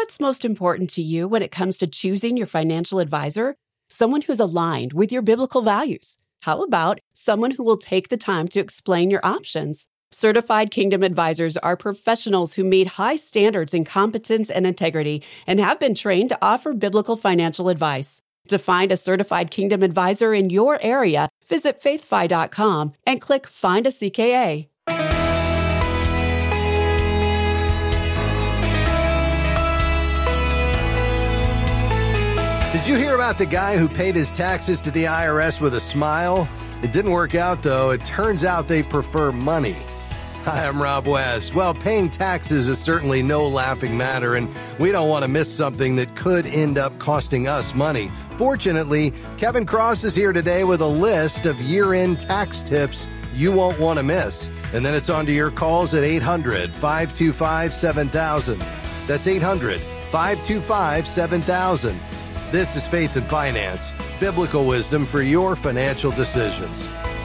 what's most important to you when it comes to choosing your financial advisor? Someone who's aligned with your biblical values. How about someone who will take the time to explain your options? Certified Kingdom Advisors are professionals who meet high standards in competence and integrity and have been trained to offer biblical financial advice. To find a Certified Kingdom Advisor in your area, visit faithfi.com and click Find a CKA. Did you hear about the guy who paid his taxes to the IRS with a smile? It didn't work out, though. It turns out they prefer money. Hi, I'm Rob West. Well, paying taxes is certainly no laughing matter, and we don't want to miss something that could end up costing us money. Fortunately, Kevin Cross is here today with a list of year-end tax tips you won't want to miss. And then it's on to your calls at 800-525-7000. That's 800-525-7000. This is Faith and Finance, biblical wisdom for your financial decisions.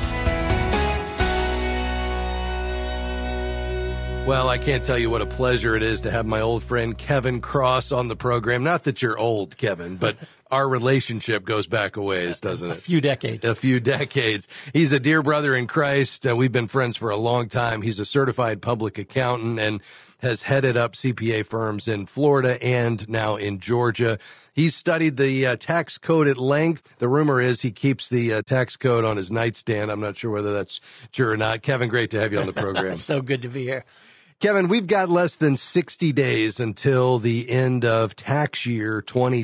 Well, I can't tell you what a pleasure it is to have my old friend Kevin Cross on the program. Not that you're old, Kevin, but our relationship goes back a ways, doesn't it? A few decades. A few decades. He's a dear brother in Christ. We've been friends for a long time. He's a certified public accountant and has headed up CPA firms in Florida and now in Georgia. He's studied the tax code at length. The rumor is he keeps the tax code on his nightstand. I'm not sure whether that's true or not. Kevin, great to have you on the program. So good to be here. Kevin, we've got less than 60 days until the end of tax year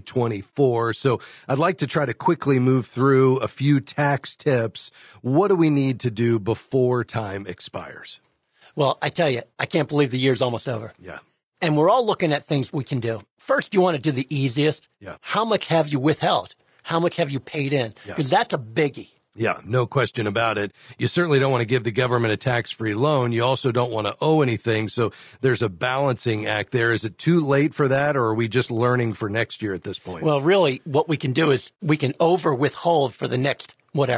2024. So I'd like to try to quickly move through a few tax tips. What do we need to do before time expires? Well, I tell you, I can't believe the year's almost over. Yeah. And we're all looking at things we can do. First, you want to do the easiest. Yeah. How much have you withheld? How much have you paid in? Because that's a biggie. Yeah, no question about it. You certainly don't want to give the government a tax-free loan. You also don't want to owe anything. So there's a balancing act there. Is it too late for that, or are we just learning for next year at this point? Well, really, what we can do is we can over withhold for the next,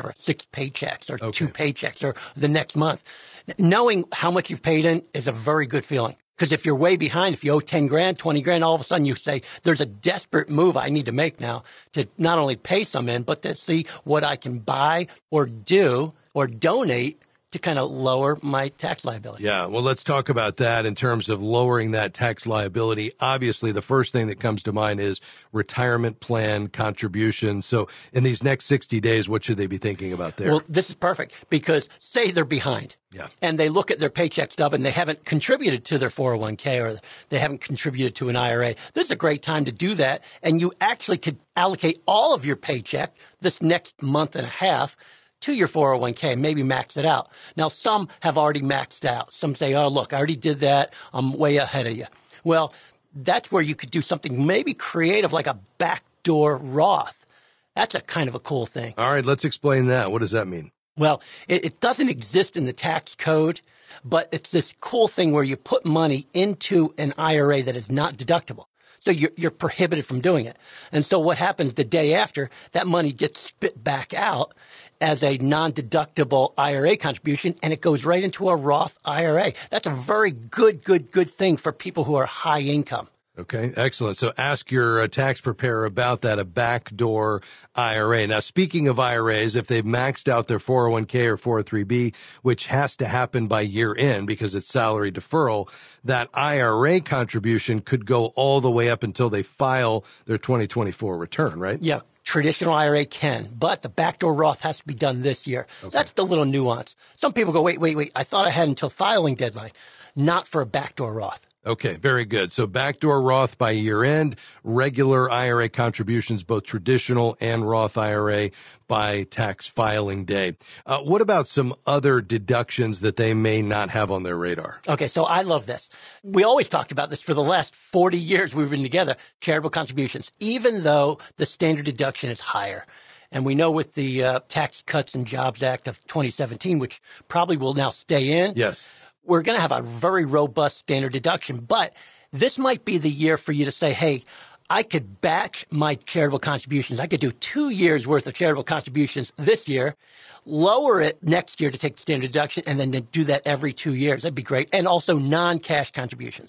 6 paychecks or 2 paychecks or the next month. Knowing how much you've paid in is a very good feeling. Because if you're way behind, if you owe 10 grand, 20 grand, all of a sudden you say, there's a desperate move I need to make now to not only pay some in, but to see what I can buy or do or donate to kind of lower my tax liability. Yeah, well, let's talk about that in terms of lowering that tax liability. Obviously, the first thing that comes to mind is retirement plan contributions. So in these next 60 days, what should they be thinking about there? Well, this is perfect because say they're behind. Yeah. And they look at their paycheck stub and they haven't contributed to their 401k or they haven't contributed to an IRA. This is a great time to do that. And you actually could allocate all of your paycheck this next month and a half to your 401k, maybe max it out. Now, some have already maxed out. Some say, oh, look, I already did that. I'm way ahead of you. Well, that's where you could do something maybe creative like a backdoor Roth. That's a kind of a cool thing. All right, let's explain that. What does that mean? Well, it doesn't exist in the tax code, but it's this cool thing where you put money into an IRA that is not deductible. So you're prohibited from doing it. And so what happens the day after, that money gets spit back out as a non-deductible IRA contribution, and it goes right into a Roth IRA. That's a very good thing for people who are high income. Okay, excellent. So ask your tax preparer about that, a backdoor IRA. Now, speaking of IRAs, if they've maxed out their 401k or 403b, which has to happen by year end because it's salary deferral, that IRA contribution could go all the way up until they file their 2024 return, right? Yeah. Traditional IRA can, but the backdoor Roth has to be done this year. Okay. That's the little nuance. Some people go, wait, I thought I had until filing deadline. Not for a backdoor Roth. Okay, very good. So backdoor Roth by year end, regular IRA contributions, both traditional and Roth IRA by tax filing day. What about some other deductions that they may not have on their radar? Okay, so I love this. We always talked about this for the last 40 years we've been together, charitable contributions, even though the standard deduction is higher. And we know with the Tax Cuts and Jobs Act of 2017, which probably will now stay in. Yes. We're going to have a very robust standard deduction, but this might be the year for you to say, hey, I could batch my charitable contributions. I could do 2 years worth of charitable contributions this year, lower it next year to take the standard deduction, and then to do that every 2 years. That'd be great. And also non-cash contributions.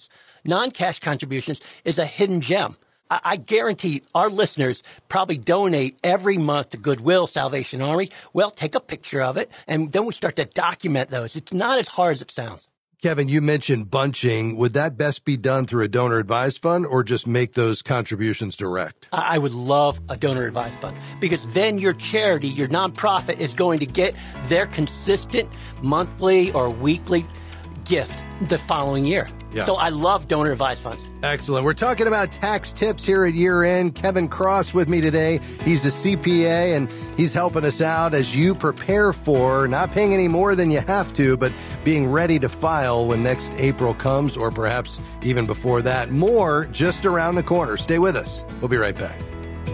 non-cash contributions is a hidden gem. I guarantee our listeners probably donate every month to Goodwill, Salvation Army. Well, take a picture of it, and then we start to document those. It's not as hard as it sounds. Kevin, you mentioned bunching. Would that best be done through a donor-advised fund or just make those contributions direct? I would love a donor-advised fund because then your charity, your nonprofit, is going to get their consistent monthly or weekly gift the following year. Yeah. So I love donor-advised funds. Excellent. We're talking about tax tips here at year end. Kevin Cross with me today. He's a CPA, and he's helping us out as you prepare for not paying any more than you have to, but being ready to file when next April comes, or perhaps even before that. More just around the corner. Stay with us. We'll be right back.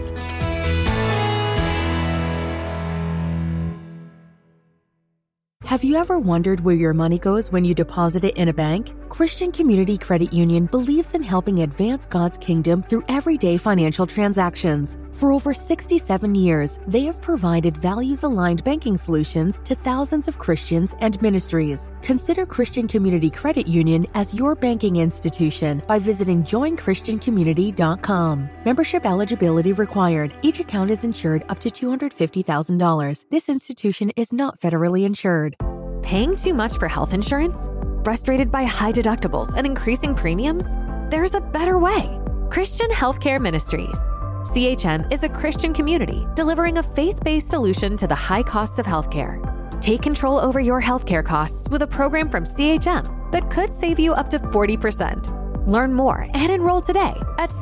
Have you ever wondered where your money goes when you deposit it in a bank? Christian Community Credit Union believes in helping advance God's kingdom through everyday financial transactions. For over 67 years, they have provided values-aligned banking solutions to thousands of Christians and ministries. Consider Christian Community Credit Union as your banking institution by visiting joinchristiancommunity.com. Membership eligibility required. Each account is insured up to $250,000. This institution is not federally insured. Paying too much for health insurance? Frustrated by high deductibles and increasing premiums? There's a better way. Christian Healthcare Ministries. CHM is a Christian community delivering a faith-based solution to the high costs of healthcare. Take control over your healthcare costs with a program from CHM that could save you up to 40%. Learn more and enroll today at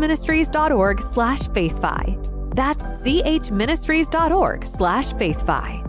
chministries.org/faithfi. That's chministries.org/faithfi.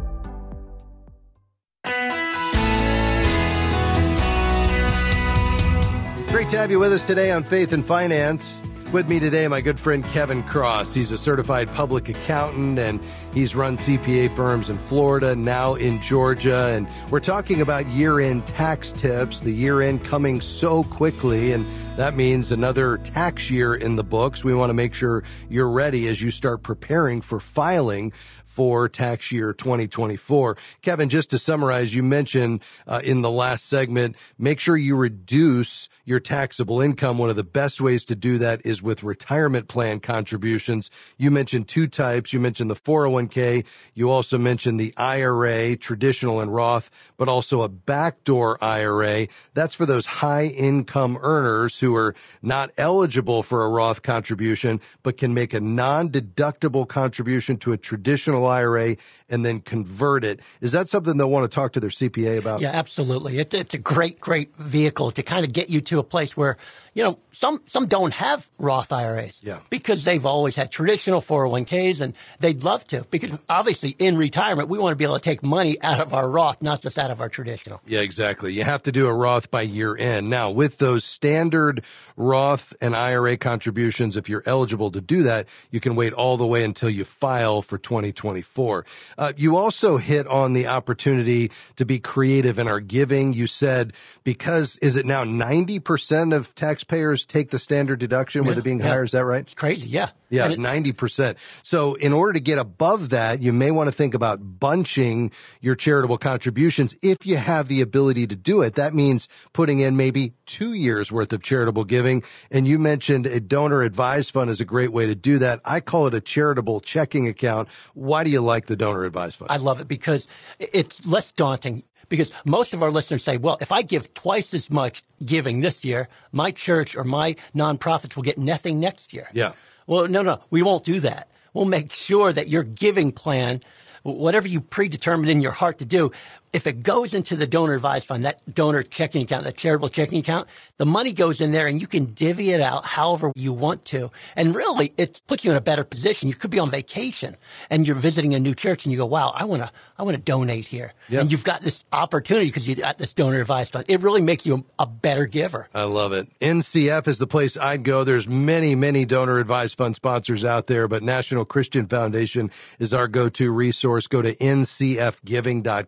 Great to have you with us today on Faith and Finance. With me today, my good friend Kevin Cross. He's a certified public accountant, and he's run CPA firms in Florida, now in Georgia. And we're talking about year-end tax tips, the year-end coming so quickly, and that means another tax year in the books. We want to make sure you're ready as you start preparing for filing for tax year 2024. Kevin, just to summarize, you mentioned in the last segment, make sure you reduce your taxable income. One of the best ways to do that is with retirement plan contributions. You mentioned two types. You mentioned the 401k. You also mentioned the IRA, traditional and Roth, but also a backdoor IRA. That's for those high income earners who are not eligible for a Roth contribution, but can make a non-deductible contribution to a traditional IRA and then convert it. Is that something they'll want to talk to their CPA about? Yeah, absolutely. It's a great vehicle to kind of get you to a place where, you know, some don't have Roth IRAs because they've always had traditional 401ks, and they'd love to, because obviously in retirement, we want to be able to take money out of our Roth, not just out of our traditional. Yeah, exactly. You have to do a Roth by year end. Now, with those standard Roth and IRA contributions, if you're eligible to do that, you can wait all the way until you file for 2024. You also hit on the opportunity to be creative in our giving. You said, because is it now 90% of taxpayers take the standard deduction with it being higher? Is that right? It's crazy. Yeah. Yeah, 90%. So in order to get above that, you may want to think about bunching your charitable contributions if you have the ability to do it. That means putting in maybe 2 years worth of charitable giving. And you mentioned a donor advised fund is a great way to do that. I call it a charitable checking account. Why do you like the donor advised fund? I love it because it's less daunting. Because most of our listeners say, well, if I give twice as much giving this year, my church or my nonprofits will get nothing next year. Yeah. Well, no, we won't do that. We'll make sure that your giving plan, whatever you predetermined in your heart to do, if it goes into the donor advised fund, that donor checking account, that charitable checking account, the money goes in there and you can divvy it out however you want to. And really, it puts you in a better position. You could be on vacation and you're visiting a new church and you go, wow, I want to donate here. Yep. And you've got this opportunity because you got this donor advised fund. It really makes you a better giver. I love it. NCF is the place I'd go. There's many, many donor advised fund sponsors out there, but National Christian Foundation is our go-to resource. Go to ncfgiving.com.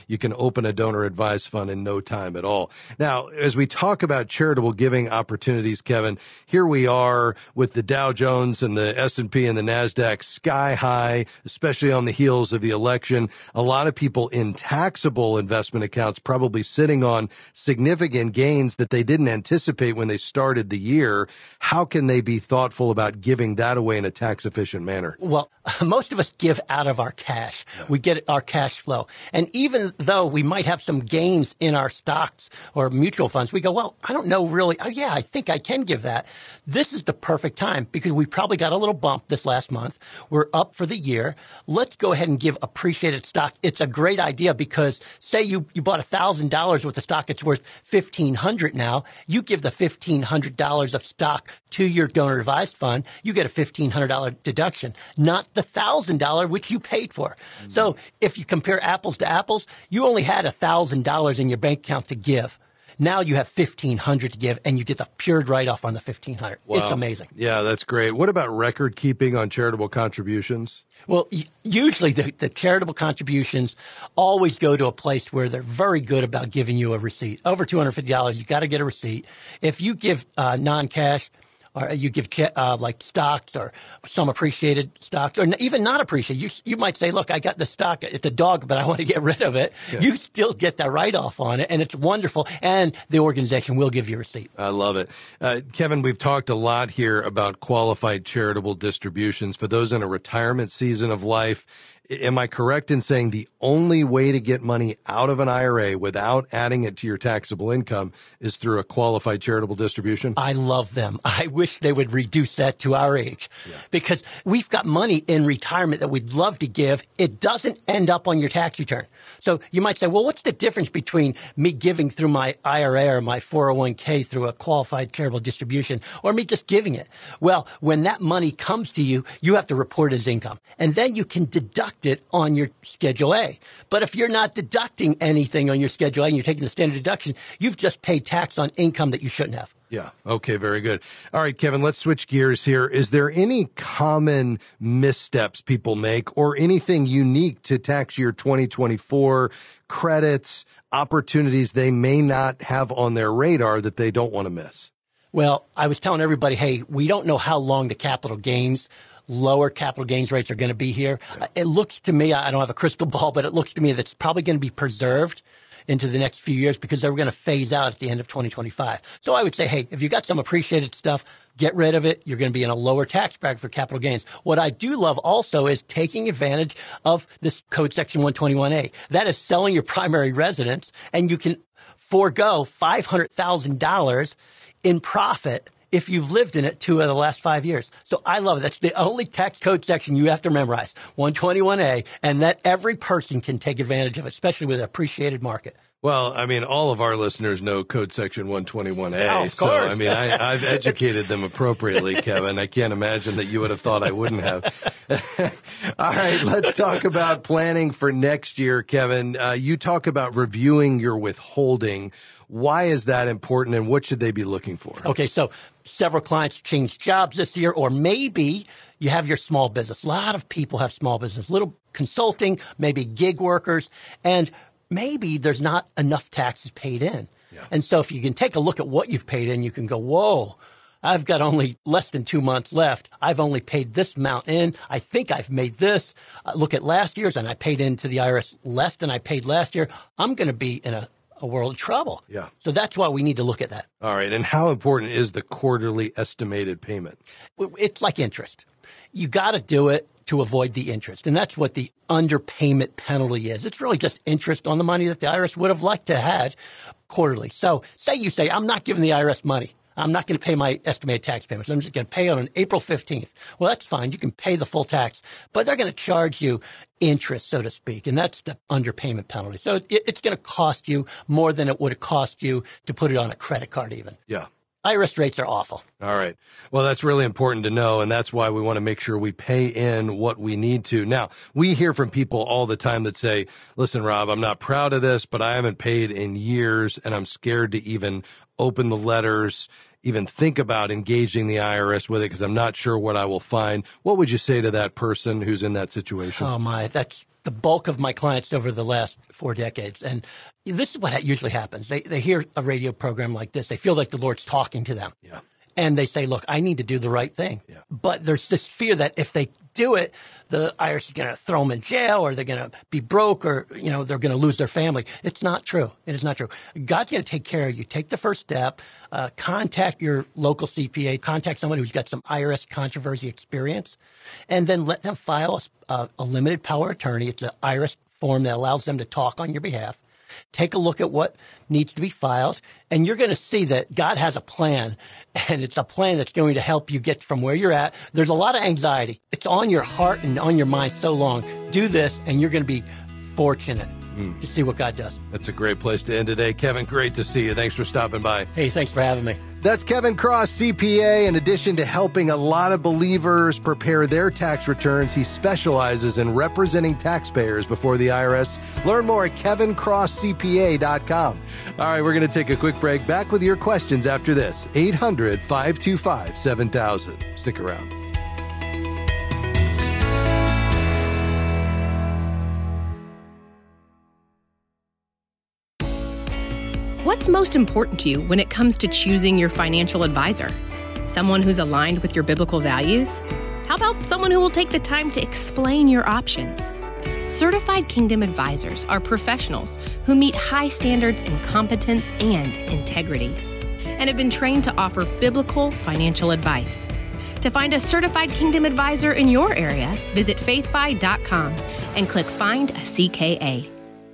you can open a donor advised fund in no time at all. Now, as we talk about charitable giving opportunities, Kevin, here we are with the Dow Jones and the S&P and the NASDAQ sky high, especially on the heels of the election. A lot of people in taxable investment accounts probably sitting on significant gains that they didn't anticipate when they started the year. How can they be thoughtful about giving that away in a tax efficient manner? Well, most of us give out of our cash. Yeah. We get our cash flow. And even though we might have some gains in our stocks or mutual funds, we go, well, I don't know really. Oh, yeah, I think I can give that. This is the perfect time because we probably got a little bump this last month. We're up for the year. Let's go ahead and give appreciated stock. It's a great idea because say you bought $1,000 worth of stock. It's worth $1,500 now. You give the $1,500 of stock to your donor advised fund. You get a $1,500 deduction, not the $1,000 which you paid for. Mm-hmm. So if you compare apples to apples, you only had $1,000 in your bank account to give. Now you have $1,500 to give, and you get the pure write-off on the $1,500. Wow. It's amazing. Yeah, that's great. What about record keeping on charitable contributions? Well, usually the charitable contributions always go to a place where they're very good about giving you a receipt. Over $250, you got to get a receipt. If you give non-cash, or you give like stocks or some appreciated stocks, or even not appreciated. You might say, look, I got the stock. It's a dog, but I want to get rid of it. Yeah. You still get that write-off on it, and it's wonderful. And the organization will give you a receipt. I love it. Kevin, we've talked a lot here about qualified charitable distributions. For those in a retirement season of life, am I correct in saying the only way to get money out of an IRA without adding it to your taxable income is through a qualified charitable distribution? I love them. I wish they would reduce that to our age because we've got money in retirement that we'd love to give. It doesn't end up on your tax return. So you might say, well, what's the difference between me giving through my IRA or my 401k through a qualified charitable distribution or me just giving it? Well, when that money comes to you, you have to report as income, and then you can deduct it on your Schedule A. But if you're not deducting anything on your Schedule A and you're taking the standard deduction, you've just paid tax on income that you shouldn't have. Yeah. Okay. Very good. All right, Kevin, let's switch gears here. Is there any common missteps people make or anything unique to tax year 2024 credits, opportunities they may not have on their radar that they don't want to miss? Well, I was telling everybody, hey, we don't know how long the lower capital gains rates are going to be here. Yeah. It looks to me, I don't have a crystal ball, but it looks to me that it's probably going to be preserved into the next few years because they're going to phase out at the end of 2025. So I would say, hey, if you got some appreciated stuff, get rid of it. You're going to be in a lower tax bracket for capital gains. What I do love also is taking advantage of this code section 121A. That is selling your primary residence, and you can forego $500,000 in profit if you've lived in it 2 of the last 5 years. So I love it. That's the only tax code section you have to memorize, 121A, and that every person can take advantage of, especially with an appreciated market. Well, I mean, all of our listeners know code section 121A. Oh, of course. So, I mean, I've educated them appropriately, Kevin. I can't imagine that you would have thought I wouldn't have. All right, let's talk about planning for next year, Kevin. You talk about reviewing your withholding. Why is that important, and what should they be looking for? Okay, so several clients changed jobs this year, or maybe you have your small business. A lot of people have small business, little consulting, maybe gig workers, and maybe there's not enough taxes paid in. Yeah. And so if you can take a look at what you've paid in, you can go, whoa, I've got only less than 2 months left. I've only paid this amount in. I think I've made this. Look at last year's, and I paid into the IRS less than I paid last year. I'm going to be in a world of trouble. Yeah. So that's why we need to look at that. All right. And how important is the quarterly estimated payment? It's like interest. You got to do it to avoid the interest. And that's what the underpayment penalty is. It's really just interest on the money that the IRS would have liked to have had quarterly. So say you say, I'm not giving the IRS money. I'm not going to pay my estimated tax payments. I'm just going to pay it on April 15th. Well, that's fine. You can pay the full tax, but they're going to charge you interest, so to speak, and that's the underpayment penalty. So it's going to cost you more than it would have cost you to put it on a credit card even. Yeah. IRS rates are awful. All right. Well, that's really important to know, and that's why we want to make sure we pay in what we need to. Now, we hear from people all the time that say, listen, Rob, I'm not proud of this, but I haven't paid in years, and I'm scared to even open the letters, even think about engaging the IRS with it because I'm not sure what I will find. What would you say to that person who's in that situation? Oh, my, that's the bulk of my clients over the last 4 decades. And this is what usually happens. They hear a radio program like this. They feel like the Lord's talking to them. Yeah. And they say, look, I need to do the right thing. Yeah. But there's this fear that if they do it, the IRS is going to throw them in jail, or they're going to be broke, or, they're going to lose their family. It's not true. It is not true. God's going to take care of you. Take the first step. Contact your local CPA. Contact someone who's got some IRS controversy experience. And then let them file a limited power attorney. It's an IRS form that allows them to talk on your behalf. Take a look at what needs to be filed, and you're going to see that God has a plan, and it's a plan that's going to help you get from where you're at. There's a lot of anxiety. It's on your heart and on your mind so long. Do this, and you're going to be fortunate to see what God does. That's a great place to end today. Kevin, great to see you. Thanks for stopping by. Hey, thanks for having me. That's Kevin Cross, CPA. In addition to helping a lot of believers prepare their tax returns, he specializes in representing taxpayers before the IRS. Learn more at kevincrosscpa.com. All right, we're going to take a quick break. Back with your questions after this. 800-525-7000. Stick around. What's most important to you when it comes to choosing your financial advisor? Someone who's aligned with your biblical values? How about someone who will take the time to explain your options? Certified Kingdom Advisors are professionals who meet high standards in competence and integrity and have been trained to offer biblical financial advice. To find a Certified Kingdom Advisor in your area, visit faithfi.com and click Find a CKA.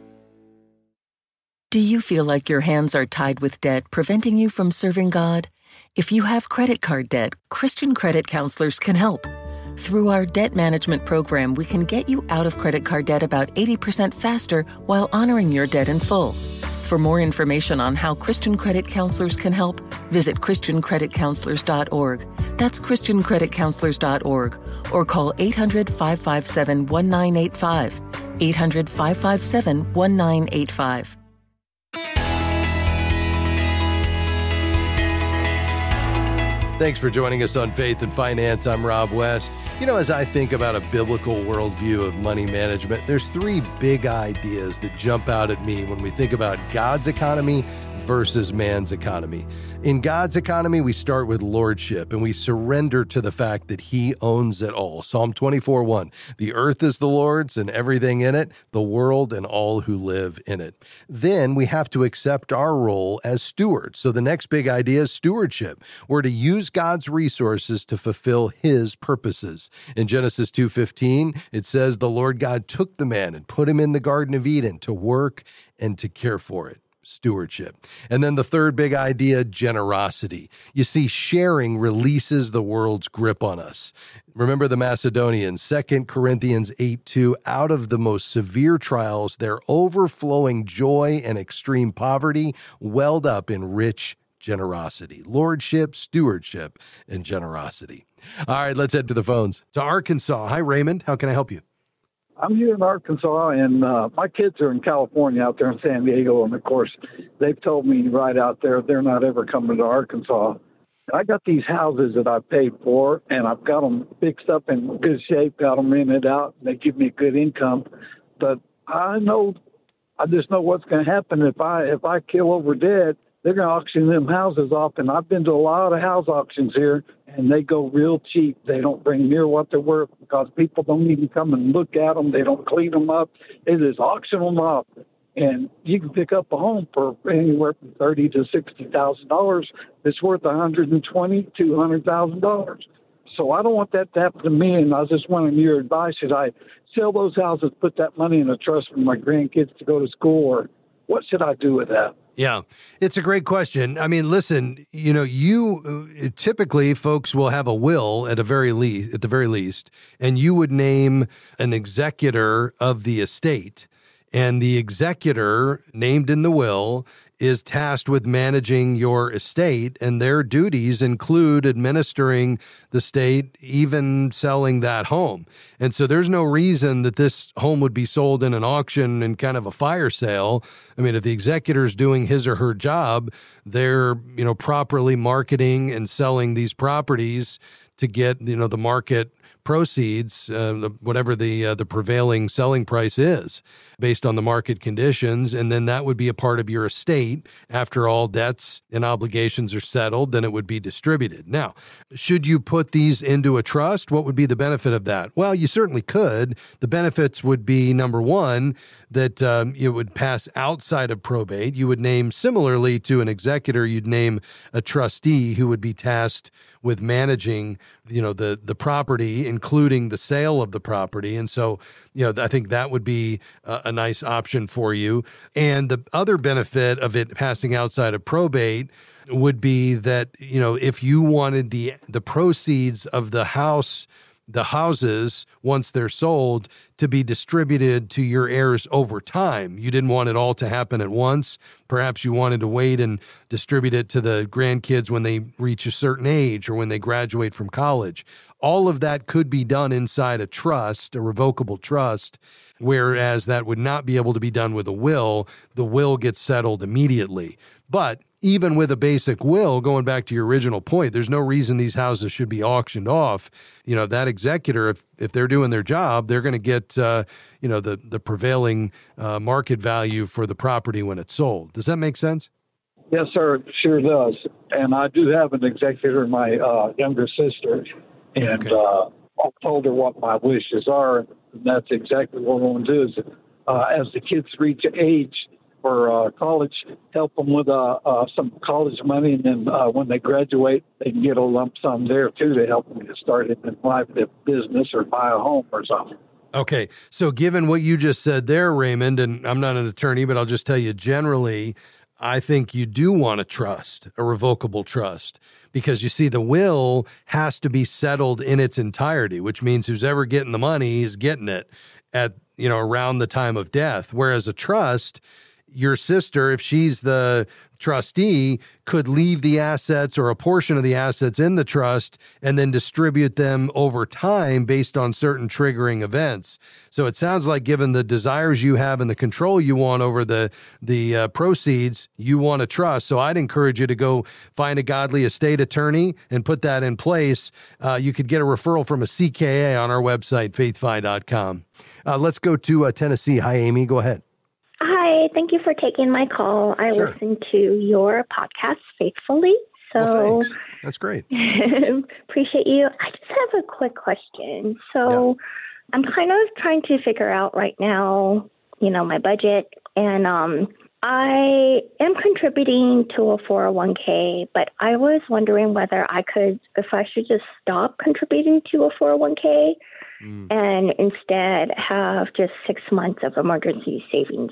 Do you feel like your hands are tied with debt, preventing you from serving God? If you have credit card debt, Christian Credit Counselors can help. Through our debt management program, we can get you out of credit card debt about 80% faster while honoring your debt in full. For more information on how Christian Credit Counselors can help, visit ChristianCreditCounselors.org. That's ChristianCreditCounselors.org, or call 800-557-1985. 800-557-1985. Thanks for joining us on Faith and Finance. I'm Rob West. As I think about a biblical worldview of money management, there's 3 big ideas that jump out at me when we think about God's economy versus man's economy. In God's economy, we start with lordship, and we surrender to the fact that he owns it all. Psalm 24:1, the earth is the Lord's and everything in it, the world and all who live in it. Then we have to accept our role as stewards. So the next big idea is stewardship. We're to use God's resources to fulfill his purposes. In Genesis 2:15, it says, the Lord God took the man and put him in the Garden of Eden to work and to care for it. Stewardship. And then the third big idea, generosity. You see, sharing releases the world's grip on us. Remember the Macedonians, 2 Corinthians 8:2, out of the most severe trials, their overflowing joy and extreme poverty welled up in rich generosity. Lordship, stewardship, and generosity. All right, let's head to the phones. To Arkansas. Hi, Raymond. How can I help you? I'm here in Arkansas, and my kids are in California out there in San Diego, and, of course, they've told me right out there they're not ever coming to Arkansas. I got these houses that I paid for, and I've got them fixed up in good shape, got them rented out, and they give me good income. But I just know what's going to happen if I kill over dead. They're going to auction them houses off, and I've been to a lot of house auctions here, and they go real cheap. They don't bring near what they're worth because people don't even come and look at them. They don't clean them up. They just auction them off, and you can pick up a home for anywhere from $30,000 to $60,000. It's worth $120,000, $200,000. So I don't want that to happen to me, and I just wanted your advice. Should I sell those houses, put that money in a trust for my grandkids to go to school, or what should I do with that? Yeah, it's a great question. I mean, listen, you typically folks will have a will at the very least, and you would name an executor of the estate, and the executor named in the will is tasked with managing your estate, and their duties include administering the estate, even selling that home. And so there's no reason that this home would be sold in an auction and kind of a fire sale. I mean, if the executor's doing his or her job, they're, properly marketing and selling these properties to get, the market proceeds, whatever the prevailing selling price is based on the market conditions. And then that would be a part of your estate. After all debts and obligations are settled, then it would be distributed. Now, should you put these into a trust? What would be the benefit of that? Well, you certainly could. The benefits would be, number one, that it would pass outside of probate. You would name, similarly to an executor, you'd name a trustee who would be tasked with managing, the property, including the sale of the property. And so, I think that would be a nice option for you. And the other benefit of it passing outside of probate would be that, if you wanted the proceeds of the houses, once they're sold, to be distributed to your heirs over time. You didn't want it all to happen at once. Perhaps you wanted to wait and distribute it to the grandkids when they reach a certain age or when they graduate from college. All of that could be done inside a trust, a revocable trust, whereas that would not be able to be done with a will. The will gets settled immediately. But even with a basic will, going back to your original point, there's no reason these houses should be auctioned off. That executor, if they're doing their job, they're going to get, the prevailing market value for the property when it's sold. Does that make sense? Yes, sir. It sure does. And I do have an executor, my younger sister, and I told her what my wishes are, and that's exactly what we're going to do. Is as the kids reach age for college, help them with some college money, and then when they graduate, they can get a lump sum there too to help them get started in life, their business, or buy a home or something. Okay, so given what you just said there, Raymond, and I'm not an attorney, but I'll just tell you generally, I think you do want a trust, a revocable trust, because you see the will has to be settled in its entirety, which means who's ever getting the money is getting it at, around the time of death. Whereas a trust, your sister, if she's the trustee, could leave the assets or a portion of the assets in the trust and then distribute them over time based on certain triggering events. So it sounds like, given the desires you have and the control you want over the proceeds, you want a trust. So I'd encourage you to go find a godly estate attorney and put that in place. You could get a referral from a CKA on our website, faithfi.com. Let's go to Tennessee. Hi, Amy. Go ahead. Hi, thank you for taking my call. I listen to your podcast faithfully. So thanks. That's great. Appreciate you. I just have a quick question. So I'm kind of trying to figure out right now, my budget, and I am contributing to a 401k, but I was wondering whether if I should just stop contributing to a 401k and instead have just 6 months of emergency savings,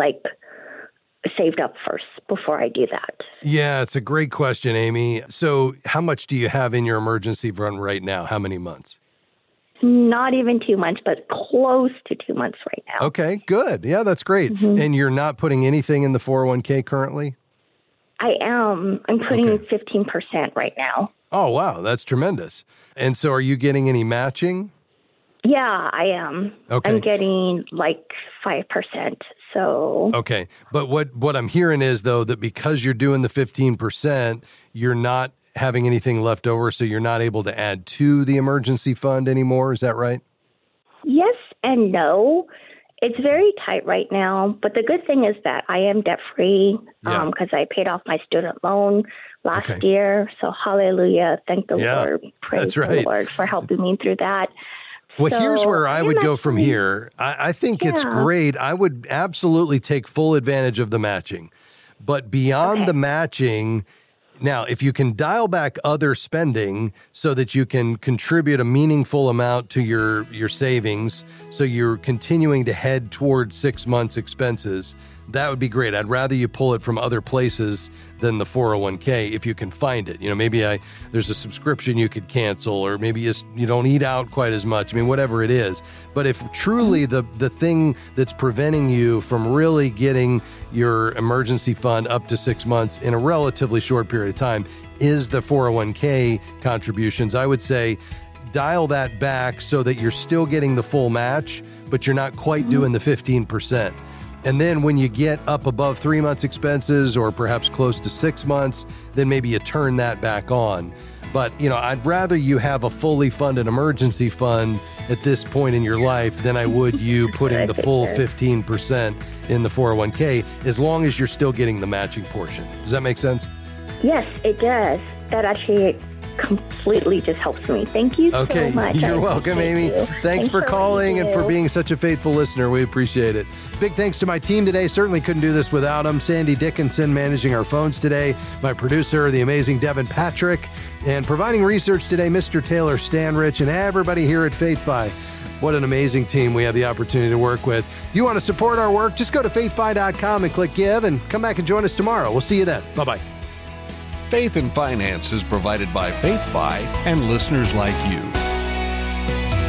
saved up first before I do that. Yeah, it's a great question, Amy. So how much do you have in your emergency fund right now? How many months? Not even 2 months, but close to 2 months right now. Okay, good. Yeah, that's great. Mm-hmm. And you're not putting anything in the 401k currently? I am. I'm putting 15% right now. Oh, wow. That's tremendous. And so are you getting any matching? Yeah, I am. Okay. I'm getting 5%. So okay. But what I'm hearing is, though, that because you're doing the 15%, you're not having anything left over, so you're not able to add to the emergency fund anymore. Is that right? Yes and no. It's very tight right now, but the good thing is that I am debt-free because I paid off my student loan last year. So hallelujah. Thank the Lord. Praise the Lord for helping me through that. Well, here's where I would go from here. I think it's great. I would absolutely take full advantage of the matching. But beyond the matching, now, if you can dial back other spending so that you can contribute a meaningful amount to your savings, so you're continuing to head toward 6 months expenses, that would be great. I'd rather you pull it from other places than the 401k if you can find it. Maybe there's a subscription you could cancel, or maybe you don't eat out quite as much. Whatever it is. But if truly the thing that's preventing you from really getting your emergency fund up to 6 months in a relatively short period of time is the 401k contributions, I would say dial that back so that you're still getting the full match, but you're not quite doing the 15%. And then when you get up above 3 months expenses, or perhaps close to 6 months, then maybe you turn that back on. But, I'd rather you have a fully funded emergency fund at this point in your life than I would you putting the full 15% in the 401k, as long as you're still getting the matching portion. Does that make sense? Yes, it does. That actually completely just helps me. Thank you so much. You're welcome, Amy. Thanks for calling and for being such a faithful listener. We appreciate it. Big thanks to my team today. Certainly couldn't do this without them. Sandy Dickinson managing our phones today. My producer, the amazing Devin Patrick. And providing research today, Mr. Taylor Stanrich, and everybody here at FaithFi. What an amazing team we have the opportunity to work with. If you want to support our work, just go to faithfi.com and click give and come back and join us tomorrow. We'll see you then. Bye-bye. Faith and Finance is provided by FaithFi and listeners like you.